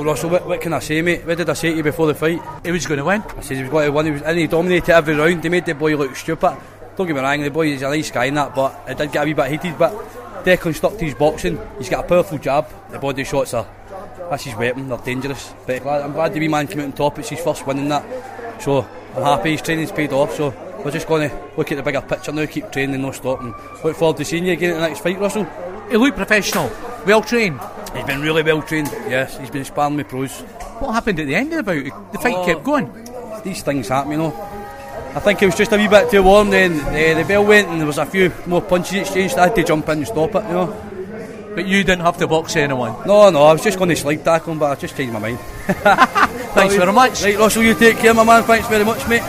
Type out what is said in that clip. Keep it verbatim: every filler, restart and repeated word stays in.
Well, Russell, what, what can I say, mate? What did I say to you before the fight? He was going to win. I said he was going to win, he was, and he dominated every round. He made the boy look stupid. Don't get me wrong, the boy is a nice guy and that, but it did get a wee bit heated. But Declan stuck to his boxing. He's got a powerful jab. The body shots are, that's his weapon, they're dangerous. But I'm glad the wee man came out on top. It's his first win in that, so I'm happy his training's paid off. So we're just going to look at the bigger picture now, keep training, no stop, and look forward to seeing you again at the next fight, Russell. He looked professional, well trained. He's been really well trained, yes, he's been sparring with pros. What happened at the end of the bout? The fight oh, kept going. These things happen, you know. I think it was just a wee bit too warm, then uh, the bell went and there was a few more punches exchanged. I had to jump in and stop it, you know. But you didn't have to box anyone? No, no, I was just going to slide tackle him, but I just changed my mind. Thanks very much. Right, Russell, you take care, my man. Thanks very much, mate.